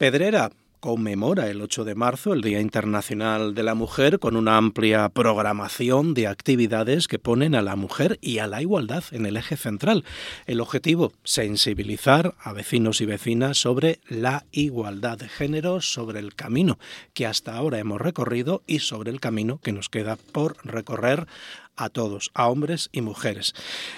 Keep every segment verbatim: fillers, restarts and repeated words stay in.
Pedrera conmemora el ocho de marzo, el Día Internacional de la Mujer, con una amplia programación de actividades que ponen a la mujer y a la igualdad en el eje central. El objetivo, sensibilizar a vecinos y vecinas sobre la igualdad de género, sobre el camino que hasta ahora hemos recorrido y sobre el camino que nos queda por recorrer a todos, a hombres y mujeres.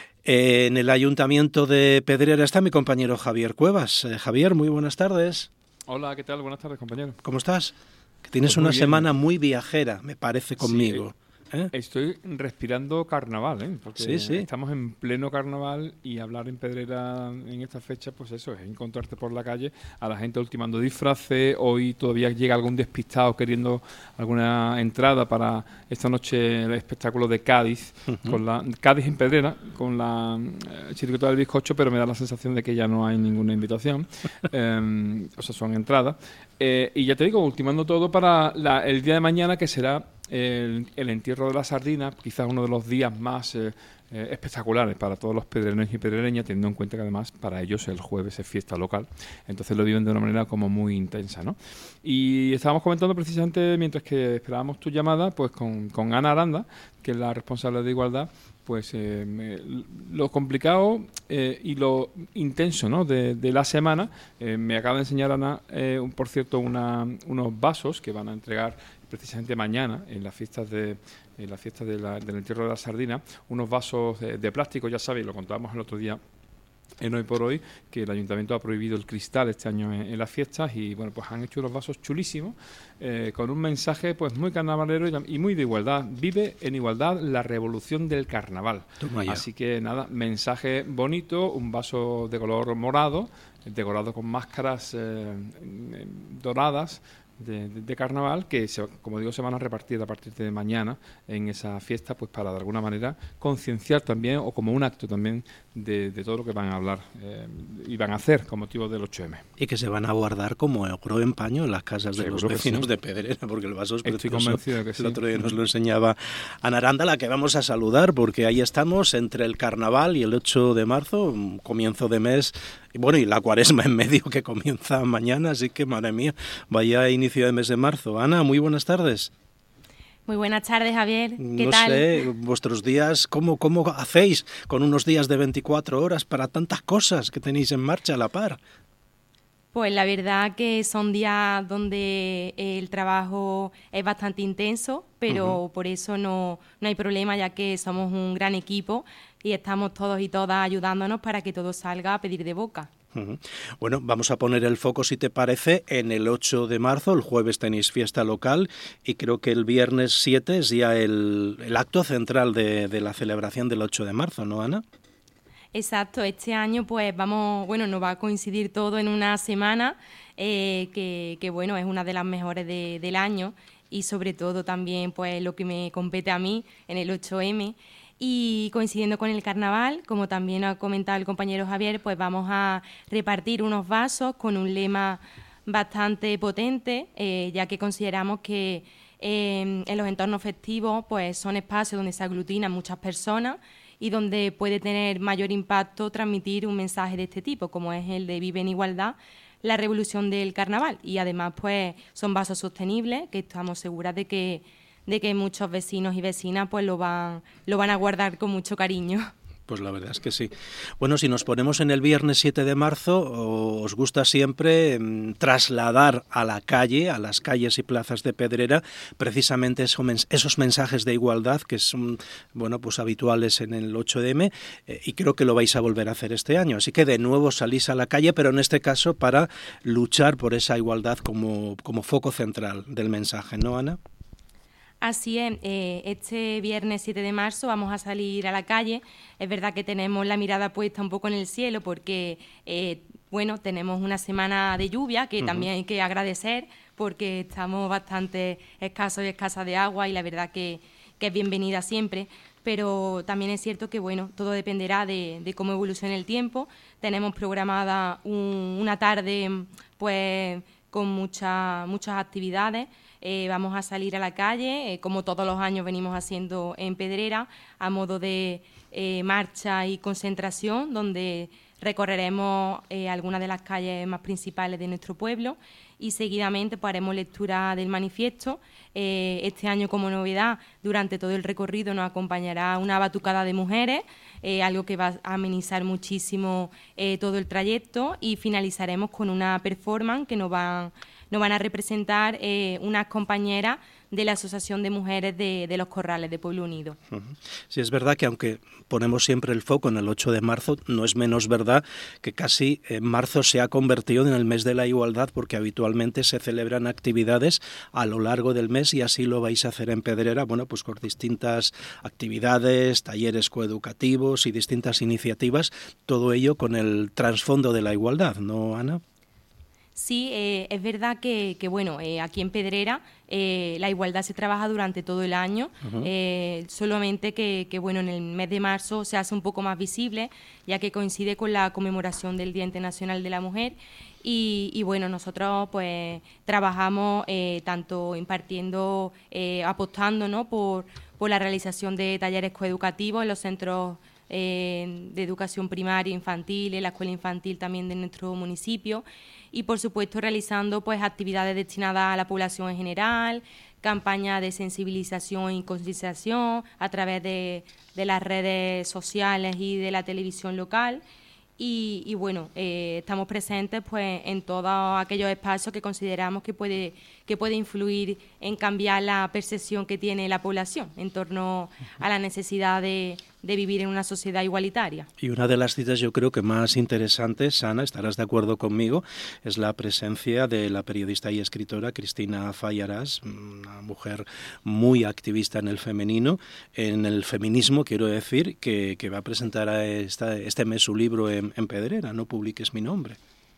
En el Ayuntamiento de Pedrera está mi compañero Javier Cuevas. Eh, Javier, muy buenas tardes. Hola, ¿qué tal? Buenas tardes, compañero. ¿Cómo estás? Que tienes pues una bien. semana muy viajera, me parece, conmigo. Sí, ¿eh? Estoy respirando carnaval, ¿eh? Porque sí, sí. estamos en pleno carnaval y hablar en Pedrera en esta fecha, pues eso, es encontrarte por la calle a la gente ultimando disfraces. Hoy todavía llega algún despistado queriendo alguna entrada para esta noche, el espectáculo de Cádiz, uh-huh. con la Cádiz en Pedrera, con la eh, chirigota del bizcocho, pero me da la sensación de que ya no hay ninguna invitación. eh, o sea, son entradas. Eh, y ya te digo, ultimando todo para la, el día de mañana, que será el, el entierro de la sardina, quizás uno de los días más eh, eh, espectaculares para todos los pedrereños y pedrereñas, teniendo en cuenta que además para ellos el jueves es fiesta local, entonces lo viven de una manera como muy intensa, ¿no? Y estábamos comentando precisamente, mientras que esperábamos tu llamada, pues con, con Ana Aranda, que es la responsable de Igualdad, pues eh, me, lo complicado eh, y lo intenso, ¿no? de, de la semana. Eh, me acaba de enseñar Ana, eh, un, por cierto, una, unos vasos que van a entregar precisamente mañana en las fiestas de en las fiestas de la, del entierro de la sardina, unos vasos de, de plástico, ya sabéis, lo contábamos el otro día en Hoy por Hoy, que el Ayuntamiento ha prohibido el cristal este año en, en las fiestas y bueno, pues han hecho unos vasos chulísimos eh, con un mensaje pues muy carnavalero y, y muy de igualdad. Vive en igualdad la revolución del carnaval. Así que nada, mensaje bonito, un vaso de color morado, decorado con máscaras eh, doradas, De, de, de carnaval, que se, como digo, se van a repartir a partir de mañana en esa fiesta, pues para de alguna manera concienciar también, o como un acto también de, de todo lo que van a hablar eh, y van a hacer con motivo del ocho eme. Y que se van a guardar como oro en paño en las casas de Seguro los vecinos sí. de Pedrera, porque el vaso es Estoy precioso. convencido que sí. El otro día nos lo enseñaba Ana Aranda, la que vamos a saludar, porque ahí estamos entre el carnaval y el ocho de marzo, un comienzo de mes. Y bueno, y la cuaresma en medio que comienza mañana, así que madre mía, vaya inicio de mes de marzo. Ana, muy buenas tardes. Muy buenas tardes, Javier. ¿Qué no tal? No sé, vuestros días, ¿cómo, ¿cómo hacéis con unos días de veinticuatro horas para tantas cosas que tenéis en marcha a la par? Pues la verdad que son días donde el trabajo es bastante intenso, pero uh-huh. por eso no, no hay problema, ya que somos un gran equipo y estamos todos y todas ayudándonos para que todo salga a pedir de boca. Uh-huh. Bueno, vamos a poner el foco, si te parece, en el ocho de marzo. El jueves tenéis fiesta local y creo que el viernes siete es ya el, el acto central de, de la celebración del ocho de marzo, ¿no, Ana? Exacto, este año pues vamos, bueno, nos va a coincidir todo en una semana eh, que, que bueno, es una de las mejores de, del año y sobre todo también pues lo que me compete a mí en el ocho eme y coincidiendo con el carnaval, como también ha comentado el compañero Javier, pues vamos a repartir unos vasos con un lema bastante potente, eh, ya que consideramos que eh, en los entornos festivos pues son espacios donde se aglutinan muchas personas y donde puede tener mayor impacto transmitir un mensaje de este tipo, como es el de Vive en Igualdad, la revolución del carnaval. Y además pues son vasos sostenibles, que estamos seguras de que, de que muchos vecinos y vecinas pues lo van, lo van a guardar con mucho cariño. Pues la verdad es que sí. Bueno, si nos ponemos en el viernes siete de marzo, os gusta siempre mmm, trasladar a la calle, a las calles y plazas de Pedrera, precisamente eso, esos mensajes de igualdad que son, bueno, pues habituales en el ocho eme eh, y creo que lo vais a volver a hacer este año. Así que de nuevo salís a la calle, pero en este caso para luchar por esa igualdad como, como foco central del mensaje, ¿no, Ana? Así es, eh, este viernes siete de marzo vamos a salir a la calle. Es verdad que tenemos la mirada puesta un poco en el cielo porque, eh, bueno, tenemos una semana de lluvia que uh-huh. también hay que agradecer porque estamos bastante escasos y escasas de agua y la verdad que, que es bienvenida siempre. Pero también es cierto que, bueno, todo dependerá de, de cómo evolucione el tiempo. Tenemos programada un, una tarde, pues, con mucha, muchas actividades. Eh, vamos a salir a la calle, eh, como todos los años venimos haciendo en Pedrera, a modo de eh, marcha y concentración, donde recorreremos eh, algunas de las calles más principales de nuestro pueblo y seguidamente pues, haremos lectura del manifiesto. Eh, este año, como novedad, durante todo el recorrido nos acompañará una batucada de mujeres, eh, algo que va a amenizar muchísimo eh, todo el trayecto, y finalizaremos con una performance que nos van, nos van a representar eh, unas compañeras de la Asociación de Mujeres de, de los Corrales de Pueblo Unido. Sí, es verdad que aunque ponemos siempre el foco en el ocho de marzo, no es menos verdad que casi en marzo se ha convertido en el mes de la igualdad, porque habitualmente se celebran actividades a lo largo del mes y así lo vais a hacer en Pedrera, bueno, pues con distintas actividades, talleres coeducativos y distintas iniciativas, todo ello con el trasfondo de la igualdad, ¿no, Ana? Sí, eh, es verdad que, que bueno, eh, aquí en Pedrera eh, la igualdad se trabaja durante todo el año, uh-huh. eh, solamente que, que bueno, en el mes de marzo se hace un poco más visible, ya que coincide con la conmemoración del Día Internacional de la Mujer. Y, y bueno, nosotros pues trabajamos eh, tanto impartiendo, eh, apostando, ¿no?, por, por la realización de talleres coeducativos en los centros eh, de educación primaria, infantil, en la escuela infantil también de nuestro municipio, y por supuesto realizando pues actividades destinadas a la población en general, campañas de sensibilización y concienciación a través de, de las redes sociales y de la televisión local. Y, y bueno, eh, estamos presentes pues en todos aquellos espacios que consideramos que puede, que puede influir en cambiar la percepción que tiene la población en torno a la necesidad de, de vivir en una sociedad igualitaria. Y una de las citas yo creo que más interesantes, Ana, estarás de acuerdo conmigo, es la presencia de la periodista y escritora Cristina Fallarás, una mujer muy activista en el femenino, en el feminismo, quiero decir, que, que va a presentar a esta, este mes su libro en, en Pedrera, No publiques mi nombre.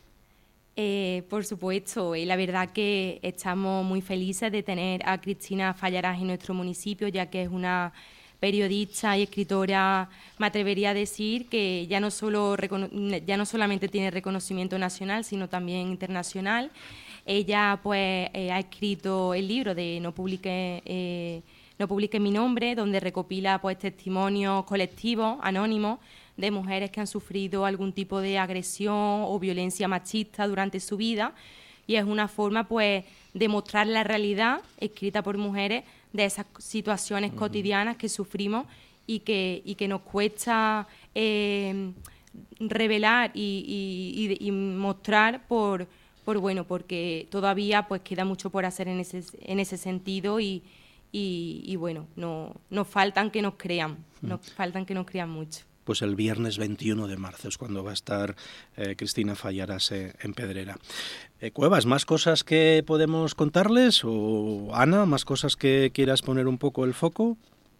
Eh, por supuesto, y la verdad que estamos muy felices de tener a Cristina Fallarás en nuestro municipio, ya que es una periodista y escritora, me atrevería a decir que ya no, solo, ya no solamente tiene reconocimiento nacional, sino también internacional. Ella pues eh, ha escrito el libro de No publique, eh, no publique mi nombre, donde recopila pues testimonios colectivos, anónimos, de mujeres que han sufrido algún tipo de agresión o violencia machista durante su vida, y es una forma pues de mostrar la realidad escrita por mujeres de esas situaciones uh-huh. cotidianas que sufrimos y que, y que nos cuesta eh, revelar y, y, y mostrar por, por bueno porque todavía pues queda mucho por hacer en ese, en ese sentido y, y, y bueno, no, nos faltan que nos crean, uh-huh. nos faltan que nos crean mucho. Pues el viernes veintiuno de marzo es cuando va a estar eh, Cristina Fallarás eh, en Pedrera. Eh, Cuevas, ¿más cosas que podemos contarles? O Ana, ¿más cosas que quieras poner un poco el foco?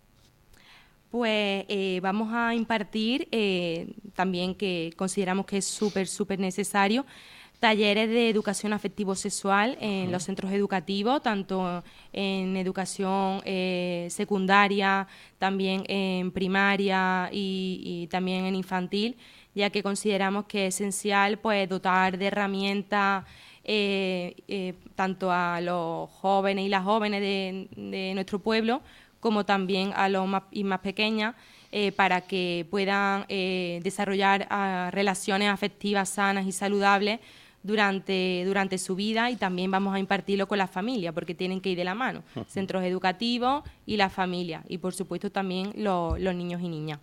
Pues eh, vamos a impartir eh, también, que consideramos que es súper, súper necesario, talleres de educación afectivo-sexual en uh-huh. los centros educativos, tanto en educación eh, secundaria, también en primaria y, y también en infantil, ya que consideramos que es esencial pues dotar de herramientas eh, eh, tanto a los jóvenes y las jóvenes de, de nuestro pueblo, como también a los más, y más pequeñas, eh, para que puedan eh, desarrollar uh, relaciones afectivas sanas y saludables durante, durante su vida, y también vamos a impartirlo con la familia, porque tienen que ir de la mano, uh-huh. centros educativos y la familia, y por supuesto también lo, los niños y niñas.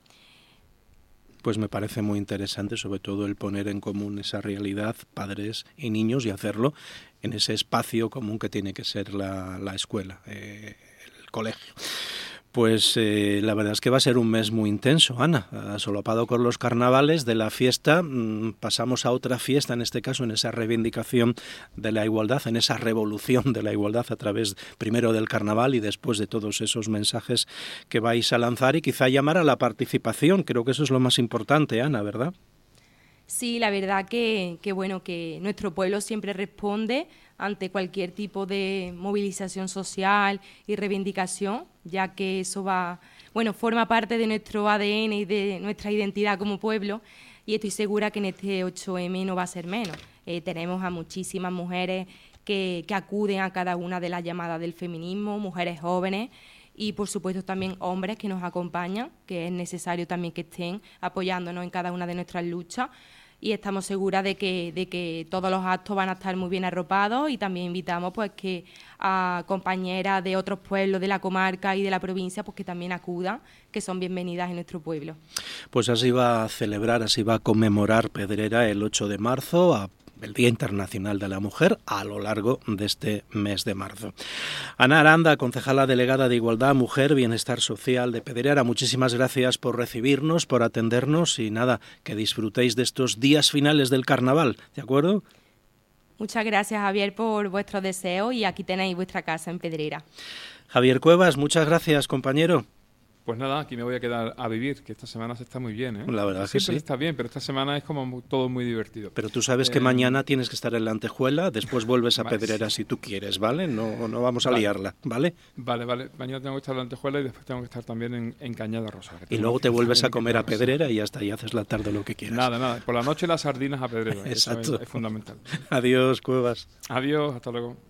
Pues me parece muy interesante, sobre todo el poner en común esa realidad, padres y niños, y hacerlo en ese espacio común que tiene que ser la, la escuela, eh, el colegio. Pues eh, la verdad es que va a ser un mes muy intenso, Ana. Solapado con los carnavales de la fiesta, mmm, pasamos a otra fiesta, en este caso en esa reivindicación de la igualdad, en esa revolución de la igualdad a través primero del carnaval y después de todos esos mensajes que vais a lanzar, y quizá llamar a la participación. Creo que eso es lo más importante, Ana, ¿verdad? Sí, la verdad que, que bueno, que nuestro pueblo siempre responde ante cualquier tipo de movilización social y reivindicación, ya que eso va, bueno, forma parte de nuestro A D N y de nuestra identidad como pueblo, y estoy segura que en este ocho eme no va a ser menos. Eh, tenemos a muchísimas mujeres que, que acuden a cada una de las llamadas del feminismo, mujeres jóvenes, y por supuesto también hombres que nos acompañan, que es necesario también que estén apoyándonos en cada una de nuestras luchas. Y estamos seguras de que, de que todos los actos van a estar muy bien arropados, y también invitamos pues que a compañeras de otros pueblos de la comarca y de la provincia pues que también acudan, que son bienvenidas en nuestro pueblo. Pues así va a celebrar, así va a conmemorar Pedrera el ocho de marzo, a el Día Internacional de la Mujer, a lo largo de este mes de marzo. Ana Aranda, concejala delegada de Igualdad, Mujer, Bienestar Social de Pedrera, muchísimas gracias por recibirnos, por atendernos y nada, que disfrutéis de estos días finales del carnaval, ¿de acuerdo? Muchas gracias, Javier, por vuestros deseos, y aquí tenéis vuestra casa en Pedrera. Javier Cuevas, muchas gracias, compañero. Pues nada, aquí me voy a quedar a vivir, que esta semana se está muy bien, ¿eh? La verdad Siempre que sí. está bien, pero esta semana es como muy, todo muy divertido. Pero tú sabes eh, que mañana tienes que estar en la Antejuela, después vuelves a vale, Pedrera sí. si tú quieres, ¿vale? No, no vamos a Vale. liarla, ¿vale? Vale, vale. Mañana tengo que estar en la Antejuela y después tengo que estar también en, en Cañada Rosa. Y luego te vuelves a comer a Pedrera Pedrera y ya está, y haces la tarde lo que quieras. Nada, nada. Por la noche las sardinas a Pedrera. Eso Exacto. es, es fundamental. Adiós, Cuevas. Adiós, hasta luego.